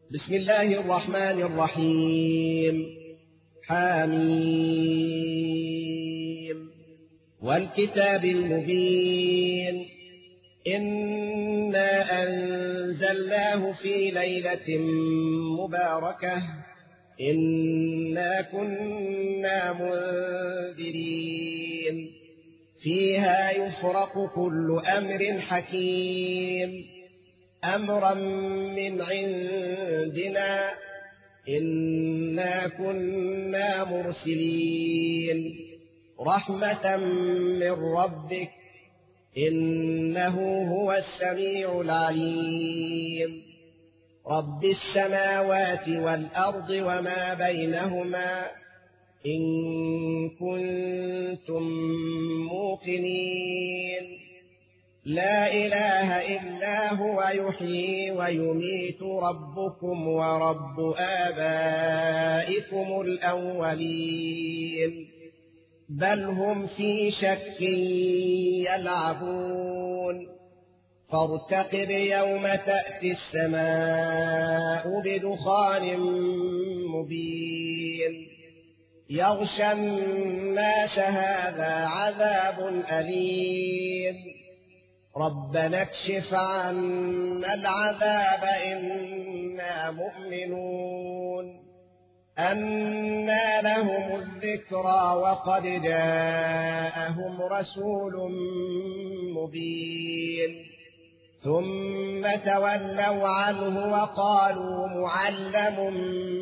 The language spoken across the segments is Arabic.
بسم الله الرحمن الرحيم. حميم والكتاب المبين. إنا أنزلناه في ليلة مباركة إنا كنا منذرين فيها يفرق كل أمر حكيم أمرا من عندنا إنا كنا مرسلين رحمة من ربك إنه هو السميع العليم رب السماوات والأرض وما بينهما إن كنتم موقنين لا إله إلا هو يحيي ويميت ربكم ورب آبائكم الأولين بل هم في شك يلعبون فارتقب يوم تأتي السماء بدخان مبين يغشى الناس هذا عذاب أليم ربنا اكشف عنا العذاب إنا مؤمنون أنى لهم الذكرى وقد جاءهم رسول مبين ثم تولوا عنه وقالوا معلم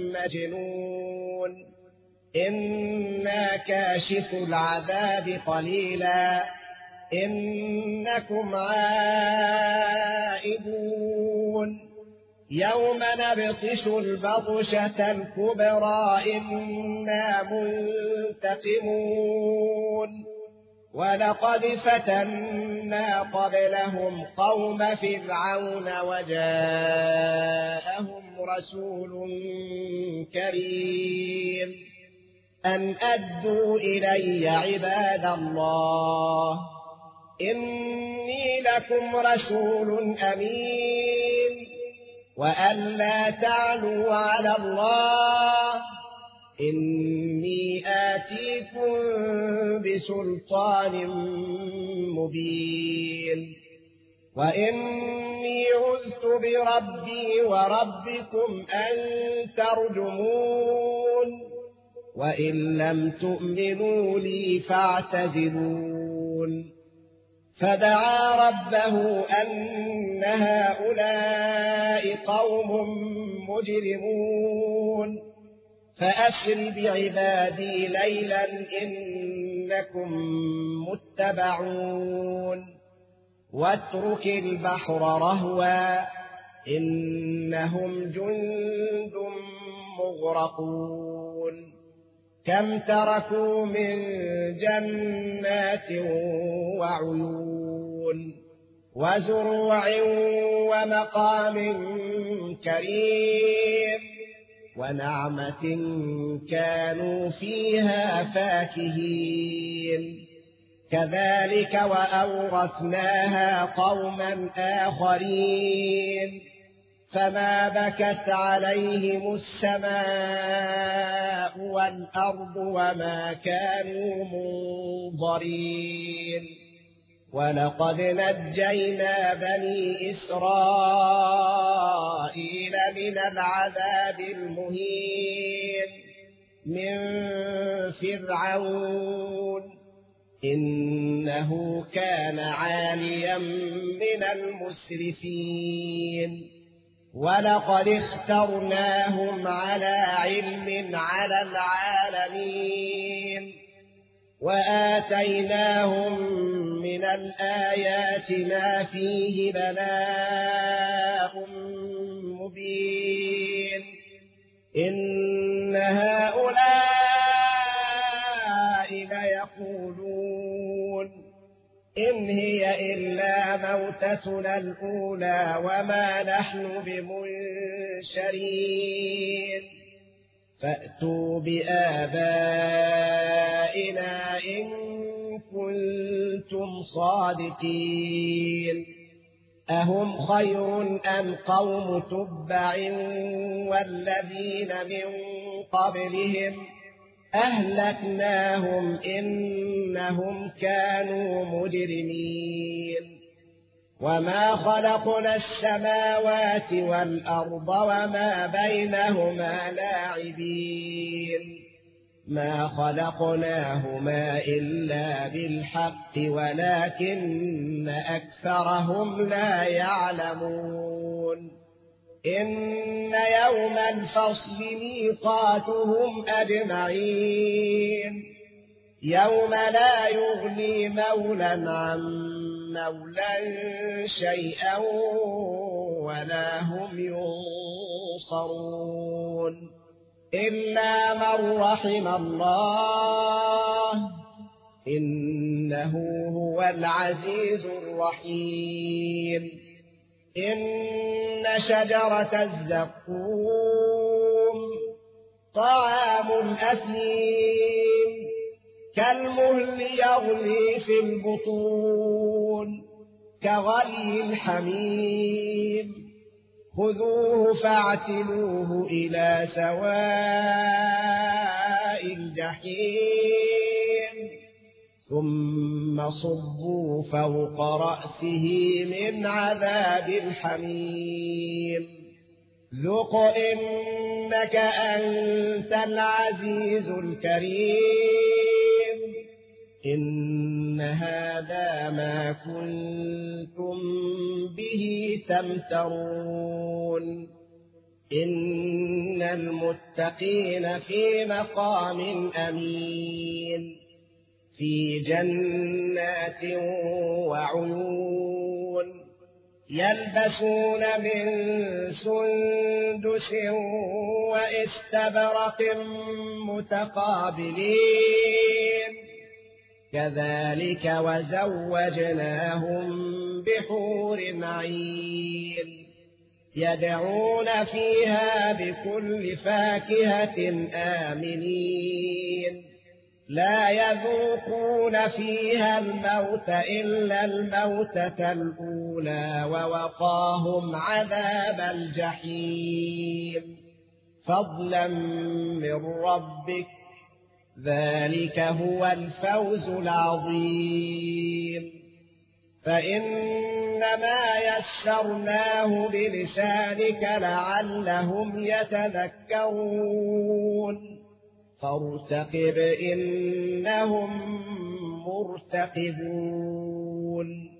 مجنون إنا كاشف العذاب قليلا إنكم عائدون يوم نبطش البطشة الكبرى إنا منتقمون ولقد فتنا قبلهم قوم فرعون وجاءهم رسول كريم أن أدوا إلي عباد الله إني لكم رسول أمين وأن لا تعلوا على الله إني آتيكم بسلطان مبين وإني عذت بربي وربكم أن ترجمون وإن لم تؤمنوا لي فاعتزلون فدعا ربه أن هؤلاء قوم مجرمون فأسر بعبادي ليلا إنكم متبعون واترك البحر رهوا إنهم جند مغرقون كم تركوا من جنات وعيون وزروع ومقام كريم ونعمة كانوا فيها فاكهين كذلك وأورثناها قوما آخرين فما بكت عليهم السماء والأرض وما كانوا منظرين ولقد نجينا بني إسرائيل من العذاب المهين من فرعون إنه كان عاليا من المسرفين ولقد اخترناهم على علم على العالمين وآتيناهم من الآيات ما فيه بلاء مبين إن هؤلاء ليقولون إن هي إلا موتتنا الأولى وما نحن بمنشرين فأتوا بآبائنا إن كنتم صادقين أهم خير أم قوم تبع والذين من قبلهم أهلكناهم إنهم كانوا مجرمين وما خلقنا السماوات والأرض وما بينهما لاعبين ما خلقناهما إلا بالحق ولكن أكثرهم لا يعلمون إن يوم الفصل ميقاتهم أجمعين يوم لا يغني مولى عن مولى شيئا ولا هم ينصرون إلا من رحم الله إنه هو العزيز الرحيم إن شجرة الزقوم طعام الأثيم كالمهل يغلي في البطون كغلي الحميم خذوه فاعتلوه إلى سواء الجحيم ثم صبوا فوق رأسه من عذاب الحميم ذق إنك أنت العزيز الكريم إن هذا ما كنتم به تمترون إن المتقين في مقام أمين في جنات وعيون يلبسون من سندس واستبرق متقابلين كذلك وزوجناهم بحور عين يدعون فيها بكل فاكهة آمنين لا يذوقون فيها الموت إلا الموتة الأولى ووقاهم عذاب الجحيم فضلا من ربك ذلك هو الفوز العظيم فإنما يسرناه بلسانك لعلهم يتذكرون فارتقب إنهم مرتقبون